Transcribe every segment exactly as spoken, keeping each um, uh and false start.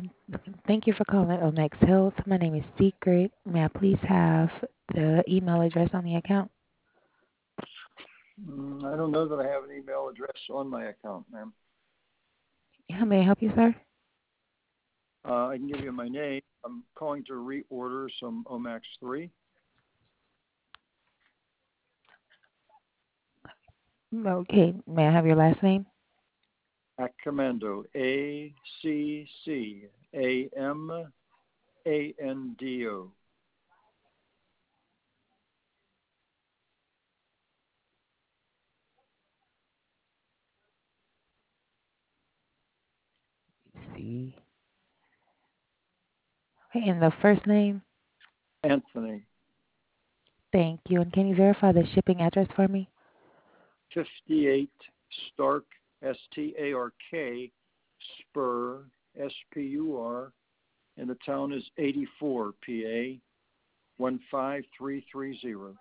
Thank you for calling Omex Health. My name is Secret. May I please have the email address on the account? Mm, I don't know that I have an email address on my account, ma'am. How may I help you, sir? Uh, I can give you my name. I'm calling to reorder some Omax three. Okay. May I have your last name? Accamando, A C C A M A N D O. See. Okay, and the first name? Anthony, Thank you. And can you verify the shipping address for me? fifty-eight Stark, S T A R K, Spur, S P U R, and the town is eighty-four, P A, one five three three zero.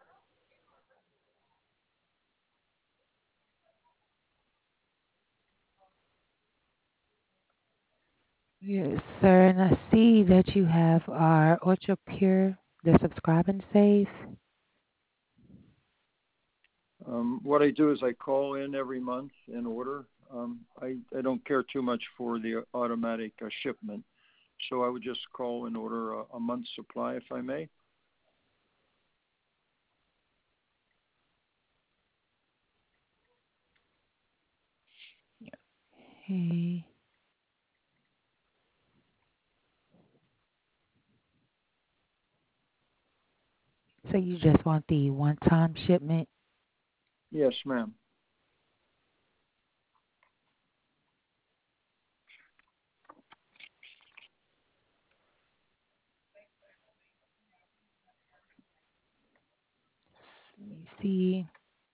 Yes, sir. And I see that you have our Ultra Pure, the subscribe and save. Um, what I do is I call in every month and order. Um, I, I don't care too much for the automatic uh, shipment, so I would just call and order a, a month's supply if I may. Okay. So you just want the one-time shipment? Yes, ma'am. Let me see.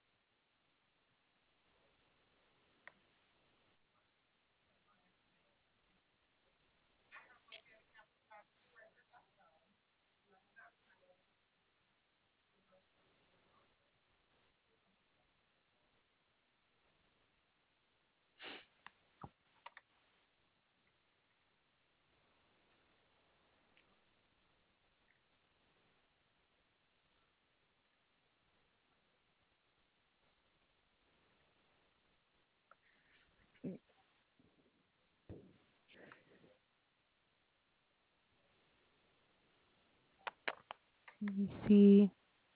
Let me see.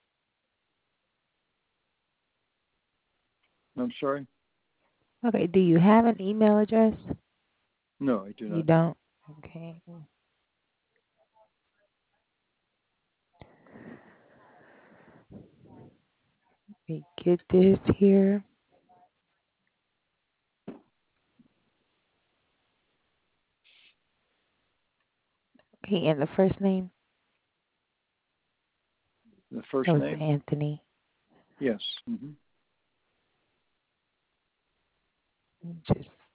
I'm sorry? Okay. Do you have an email address? No, I do You not. don't? Okay. Let me get this here. Okay. And the first name? The That first was name? Anthony. Yes. Hmm. Just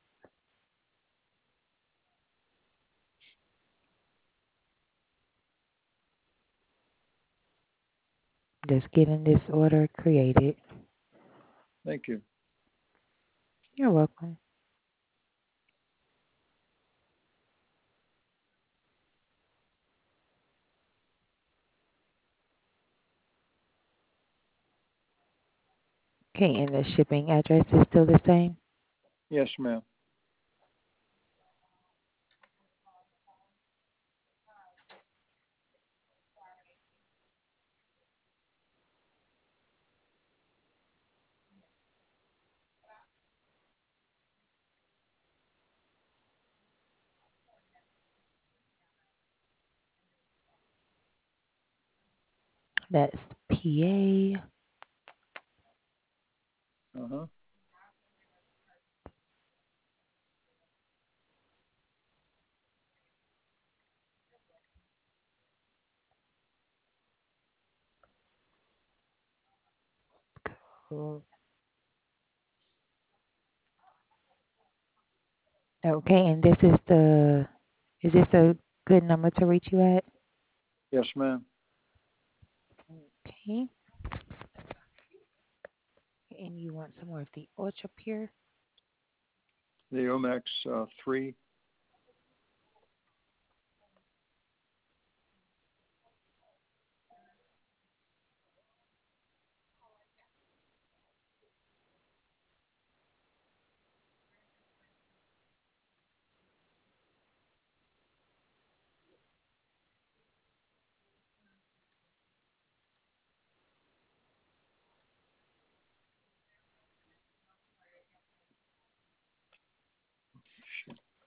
just getting this order created. Thank you. You're welcome. Okay. And the shipping address is still the same? Yes, ma'am. That's P A. Uh huh. Okay. And this is the, is this a good number to reach you at? Yes, ma'am. Okay. And you want some more of the Ultra Pure? The Omax uh, three.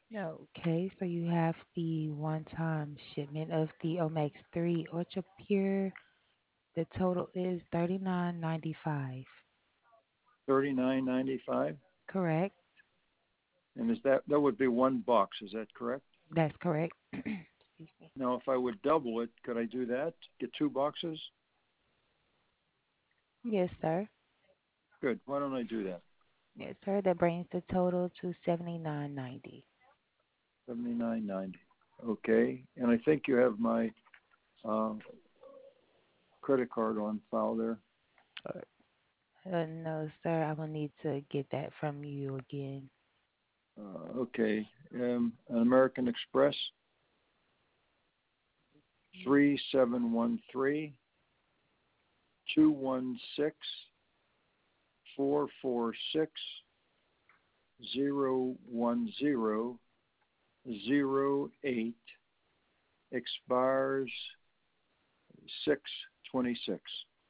Okay, so you have the one-time shipment of the Omex three Ultra Pure. The total is thirty-nine ninety-five. thirty-nine ninety-five. Correct? And is that that would be one box? Is that correct? That's correct. Excuse me. Now, if I would double it, could I do that? Get two boxes? Yes, sir. Good. Why don't I do that? Yes, sir. That brings the total to seventy-nine ninety. seventy-nine ninety. Okay. And I think you have my uh, credit card on file there. Uh, no, sir. I will need to get that from you again. Uh, okay. Um, an American Express, three seven one three two one six four four six zero one zero zero eight, expires six twenty-six.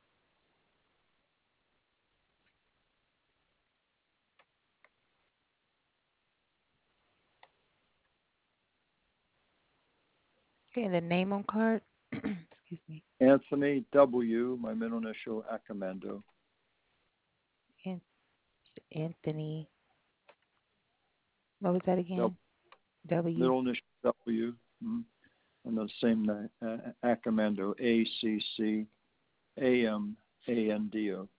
Okay, the name on card. Excuse me. Anthony W., my middle initial, Accomando. An- Anthony. What was that W, again? W. middle initial W, mm, and the same name, uh, Accomando, A C C A M A N D O.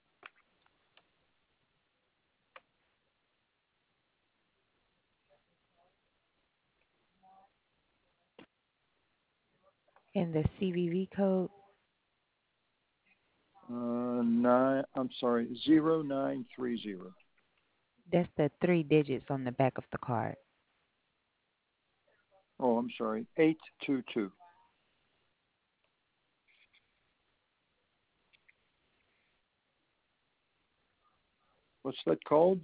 And the C V V code. Uh, nine, I'm sorry, zero nine three zero. That's the three digits on the back of the card. Oh, I'm sorry, eight two two. What's that called?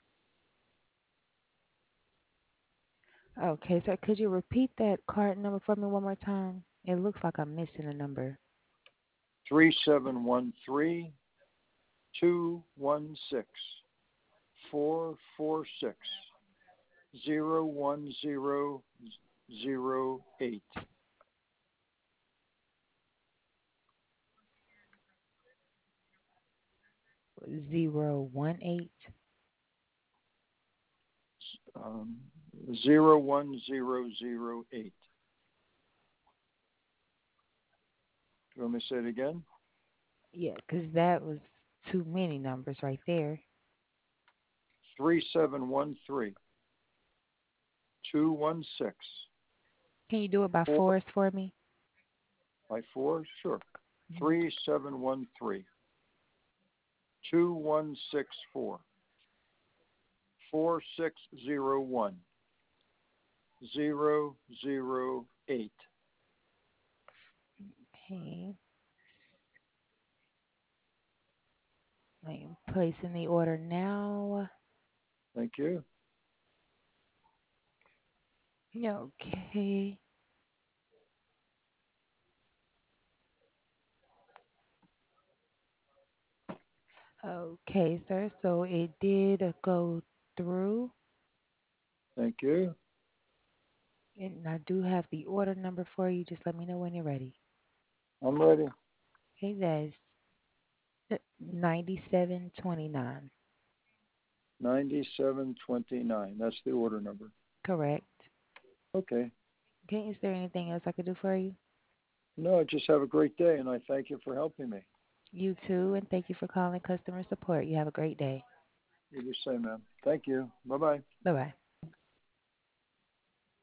Okay, sir. Could you repeat that card number for me one more time? It looks like I'm missing a number. Three seven one three two one six four four six zero one zero zero eight. Zero one eight. Um, zero one zero zero eight. You want me to say it again? Yeah, 'cause that was too many numbers right there. Three seven one three two one six Can you do it by four fours for me? by four. Sure. Mhm. Three seven one three two one six four four six zero one zero zero eight. Okay. I'm placing the order now. Thank you. Okay. Okay, sir. So it did go through, Thank you. and I do have the order number for you. Just let me know when you're ready. I'm ready. Okay, that's ninety-seven twenty-nine. ninety-seven twenty-nine. That's the order number. Correct. Okay. Okay, is there anything else I could do for you? No, just have a great day, and I thank you for helping me. You too, and thank you for calling customer support. You have a great day. You the same, man. Thank you. Bye bye. Bye bye.